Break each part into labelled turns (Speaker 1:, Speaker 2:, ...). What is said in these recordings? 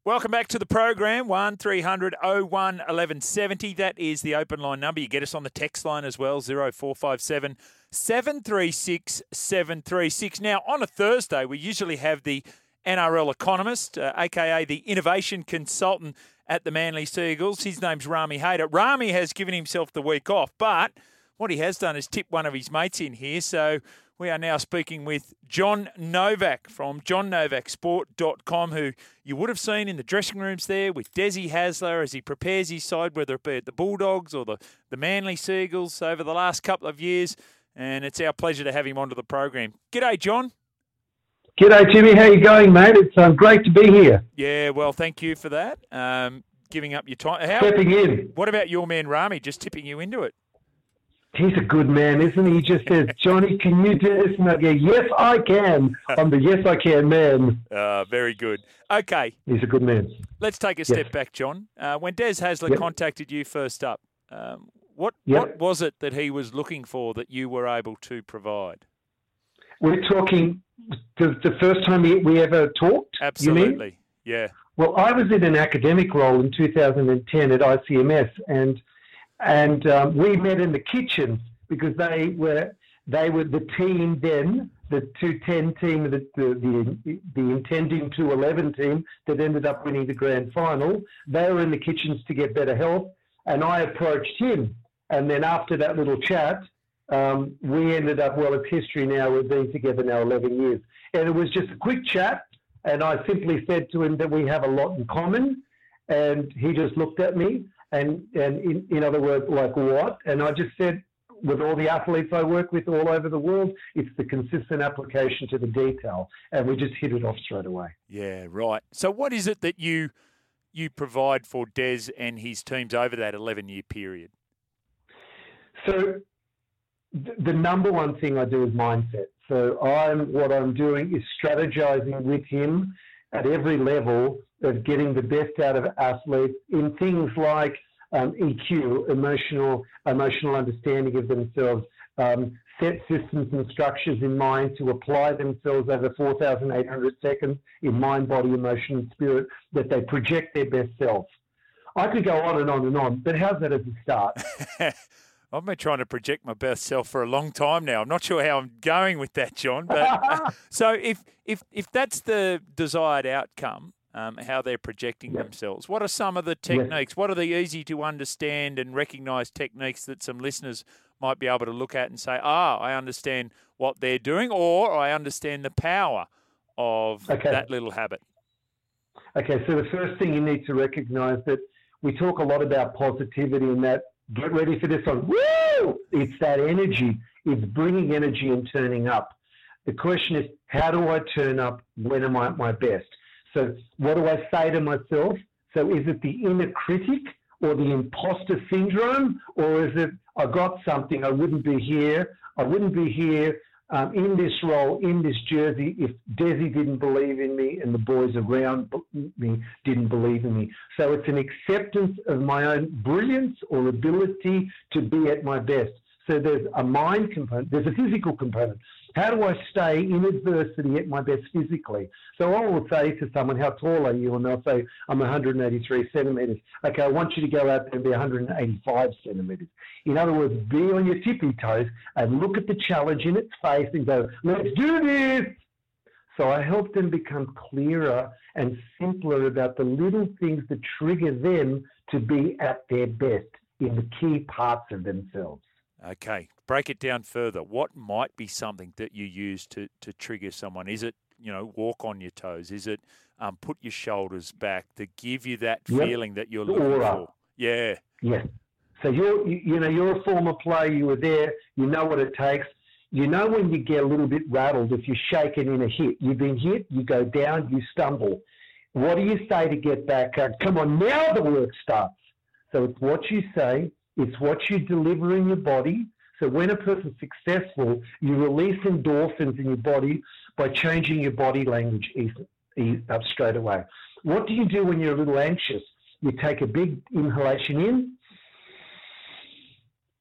Speaker 1: Welcome back to the program, 1300 01 1170. That is the open line number. You get us on the text line as well, 0457 736 736. Now, on a Thursday, we usually have the NRL economist, a.k.a. the innovation consultant at the Manly Seagulls. His name's Rami Hayder. Rami has given himself the week off, but what he has done is tip one of his mates in here. So we are now speaking with John Novak from johnnovaksport.com, who you would have seen in the dressing rooms there with Desi Hasler as he prepares his side, whether it be at the Bulldogs or the Manly Seagulls over the last couple of years. And it's our pleasure to have him onto the program. G'day, John.
Speaker 2: G'day, Timmy. How you going, mate? It's great to be here.
Speaker 1: Yeah, well, thank you for that. Giving up your time.
Speaker 2: Stepping in.
Speaker 1: What about your man Rami just tipping you into it?
Speaker 2: He's a good man, isn't he? He just says, Johnny, can you do this? And I go, yes, I can. I'm the yes, I can man.
Speaker 1: Very good. Okay.
Speaker 2: He's a good man.
Speaker 1: Let's take a step back, John. When Des Hasler contacted you first up, what was it that he was looking for that you were able to provide?
Speaker 2: We're talking the first time we ever talked?
Speaker 1: Absolutely,
Speaker 2: you mean?
Speaker 1: Yeah.
Speaker 2: Well, I was in an academic role in 2010 at ICMS, and we met in the kitchen because they were the team then, the 210 team, the intending 211 team that ended up winning the grand final. They were in the kitchens to get better health, and I approached him. And then after that little chat, we ended up, well, it's history now. We've been together now 11 years. And it was just a quick chat, and I simply said to him that we have a lot in common, and he just looked at me. And in other words, like what? And I just said, with all the athletes I work with all over the world, it's the consistent application to the detail. And we just hit it off straight away.
Speaker 1: Yeah, right. So what is it that you provide for Des and his teams over that 11-year period?
Speaker 2: So the number one thing I do is mindset. So what I'm doing is strategizing with him at every level of getting the best out of athletes in things like EQ, emotional understanding of themselves, set systems and structures in mind to apply themselves over 4,800 seconds in mind, body, emotion, and spirit, that they project their best self. I could go on and on and on, but how's that as a start?
Speaker 1: I've been trying to project my best self for a long time now. I'm not sure how I'm going with that, John. But so if that's the desired outcome, how they're projecting themselves, what are some of the techniques? What are the easy to understand and recognise techniques that some listeners might be able to look at and say, I understand what they're doing, or I understand the power of that little habit? Okay,
Speaker 2: so the first thing you need to recognise that we talk a lot about positivity and that. Get ready for this one. Woo! It's that energy. It's bringing energy and turning up. The question is, how do I turn up? When am I at my best? So what do I say to myself? So is it the inner critic or the imposter syndrome? Or is it, I got something, I wouldn't be here in this role, in this jersey, if Desi didn't believe in me and the boys around me didn't believe in me. So it's an acceptance of my own brilliance or ability to be at my best. So there's a mind component, there's a physical component. How do I stay in adversity at my best physically? So I will say to someone, how tall are you? And they'll say, I'm 183 centimetres. Okay, I want you to go out there and be 185 centimetres. In other words, be on your tippy toes and look at the challenge in its face and go, let's do this. So I help them become clearer and simpler about the little things that trigger them to be at their best in the key parts of themselves.
Speaker 1: Okay, break it down further. What might be something that you use to trigger someone? Is it, walk on your toes? Is it put your shoulders back to give you that feeling that you're looking for? Yeah.
Speaker 2: Yeah. So you're a former player. You were there. You know what it takes. You know when you get a little bit rattled, if you're shaken in a hit. You've been hit, you go down, you stumble. What do you say to get back up? Come on, now the work starts. So it's what you say. It's what you deliver in your body. So when a person's successful, you release endorphins in your body by changing your body language up straight away. What do you do when you're a little anxious? You take a big inhalation in,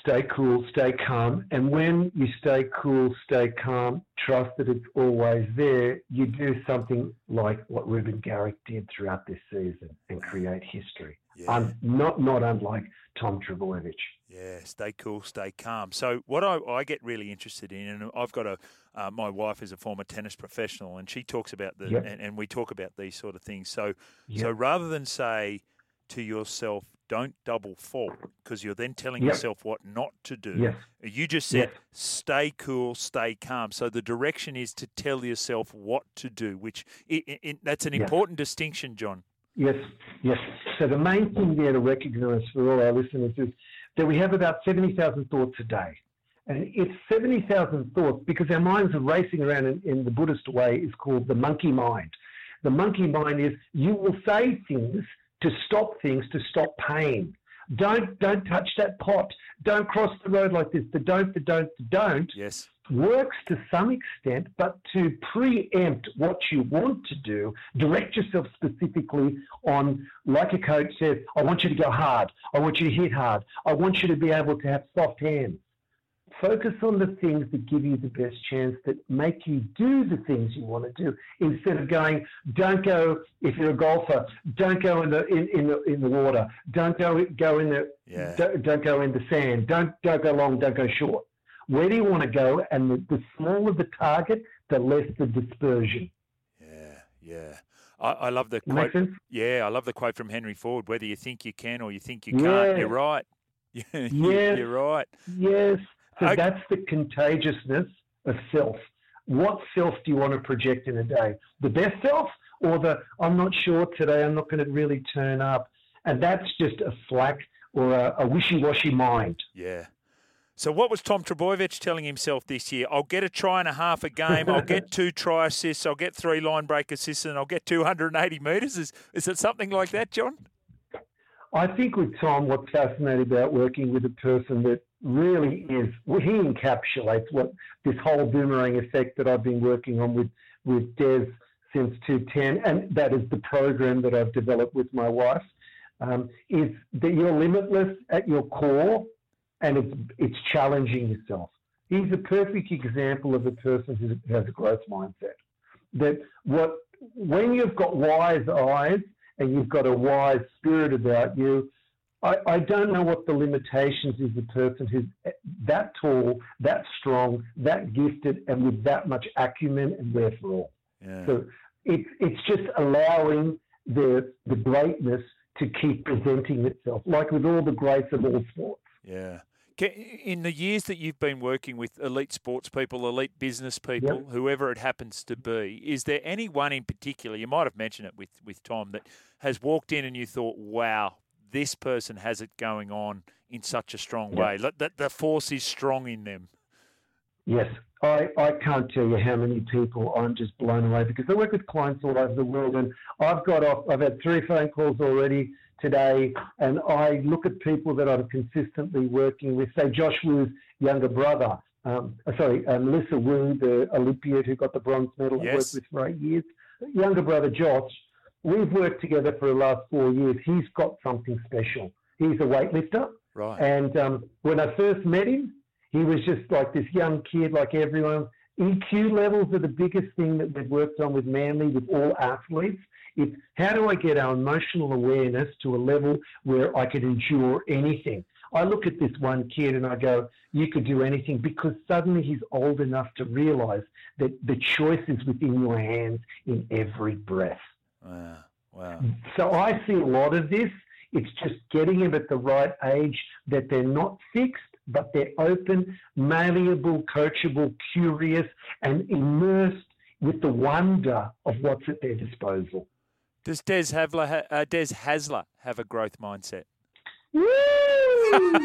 Speaker 2: stay cool, stay calm. And when you stay cool, stay calm, trust that it's always there, you do something like what Ruben Garrick did throughout this season and create history.
Speaker 1: Yeah.
Speaker 2: Not unlike Tom Trbojevic.
Speaker 1: Yeah, stay cool, stay calm. So what I get really interested in, and I've got my wife is a former tennis professional, and she talks about and we talk about these sort of things. So rather than say to yourself, don't double fault, because you're then telling yourself what not to do. You just said, stay cool, stay calm. So the direction is to tell yourself what to do, which that's an important distinction, John.
Speaker 2: Yes. So the main thing there to recognise for all our listeners is that we have about 70,000 thoughts a day. And it's 70,000 thoughts because our minds are racing around in the Buddhist way is called the monkey mind. The monkey mind is you will say things to stop stop pain. Don't touch that pot. Don't cross the road like this. The don't.
Speaker 1: Yes.
Speaker 2: Works to some extent, but to preempt what you want to do, direct yourself specifically on, like a coach says, I want you to go hard. I want you to hit hard. I want you to be able to have soft hands. Focus on the things that give you the best chance, that make you do the things you want to do, instead of going, don't go, if you're a golfer, don't go in the water. Don't go in the don't go in the sand. Don't go long, don't go short. Where do you want to go? And the smaller the target, the less the dispersion.
Speaker 1: Yeah. I love the quote. Yeah, I love the quote from Henry Ford. Whether you think you can or you think you can't, you're right. You're right.
Speaker 2: Yes. So that's the contagiousness of self. What self do you want to project in a day? The best self, or the I'm not sure today, I'm not going to really turn up? And that's just a slack or a wishy-washy mind.
Speaker 1: Yeah. So what was Tom Trbojevic telling himself this year? I'll get a try and a half a game. I'll get 2 try assists. I'll get 3 line break assists, and I'll get 280 metres. Is it something like that, John?
Speaker 2: I think with Tom, what's fascinating about working with a person that really is, well, he encapsulates what this whole boomerang effect that I've been working on with Des since 2010, and that is the program that I've developed with my wife, is that you're limitless at your core, and it's challenging yourself. He's a perfect example of a person who has a growth mindset. That when you've got wise eyes and you've got a wise spirit about you, I don't know what the limitations is of a person who's that tall, that strong, that gifted, and with that much acumen and wherefore. Yeah. So it's just allowing the greatness to keep presenting itself, like with all the greats of all sports.
Speaker 1: Yeah. In the years that you've been working with elite sports people, elite business people, whoever it happens to be, is there anyone in particular, you might have mentioned it with Tom, that has walked in and you thought, wow, this person has it going on in such a strong way, that the force is strong in them?
Speaker 2: Yes. I can't tell you how many people I'm just blown away, because I work with clients all over the world, and I've had 3 phone calls already today, and I look at people that I'm consistently working with, say Josh Woo's younger brother, Melissa Wu, the Olympiad who got the bronze medal, I worked with for 8 years. Younger brother Josh, we've worked together for the last 4 years. He's got something special. He's a weightlifter.
Speaker 1: Right.
Speaker 2: And when I first met him, he was just like this young kid, like everyone. EQ levels are the biggest thing that we've worked on with Manly, with all athletes. It's how do I get our emotional awareness to a level where I could endure anything? I look at this one kid and I go, you could do anything, because suddenly he's old enough to realize that the choice is within your hands in every breath.
Speaker 1: Wow.
Speaker 2: So I see a lot of this. It's just getting them at the right age, that they're not fixed, but they're open, malleable, coachable, curious, and immersed with the wonder of what's at their disposal.
Speaker 1: Does Des Hasler have a growth mindset?
Speaker 2: Woo!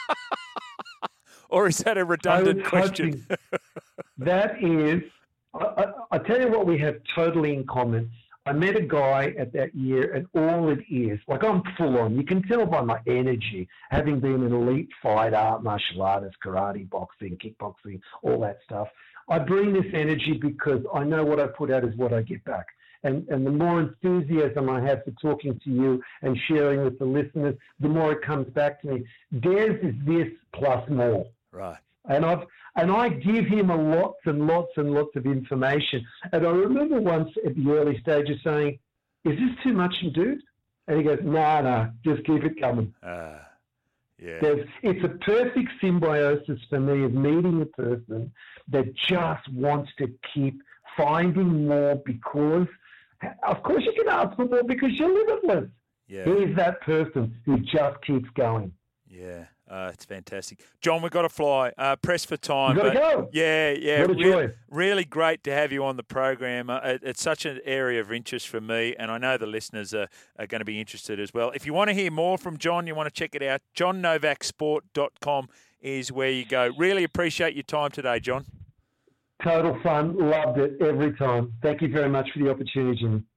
Speaker 1: Or is that a redundant question?
Speaker 2: That is, I tell you what we have totally in common. I met a guy at that year, and all it is, like I'm full on. You can tell by my energy, having been an elite fighter, martial artist, karate, boxing, kickboxing, all that stuff. I bring this energy because I know what I put out is what I get back. and the more enthusiasm I have for talking to you and sharing with the listeners, the more it comes back to me. Des is this plus more.
Speaker 1: Right.
Speaker 2: And I give him lots and lots and lots of information. And I remember once at the early stages saying, "Is this too much, dude?" And he goes, "No, just keep it coming."
Speaker 1: Yeah.
Speaker 2: It's a perfect symbiosis for me of meeting a person that just wants to keep finding more because, of course, you can ask for more because you're limitless.
Speaker 1: Yeah.
Speaker 2: He's that person who just keeps going.
Speaker 1: Yeah. It's fantastic. John, we've got to fly. Press for time.
Speaker 2: You've got to go.
Speaker 1: Yeah.
Speaker 2: What a joy.
Speaker 1: Really great to have you on the program. It's such an area of interest for me, and I know the listeners are going to be interested as well. If you want to hear more from John, you want to check it out, johnnovaksport.com is where you go. Really appreciate your time today, John.
Speaker 2: Total fun. Loved it every time. Thank you very much for the opportunity, Jimmy.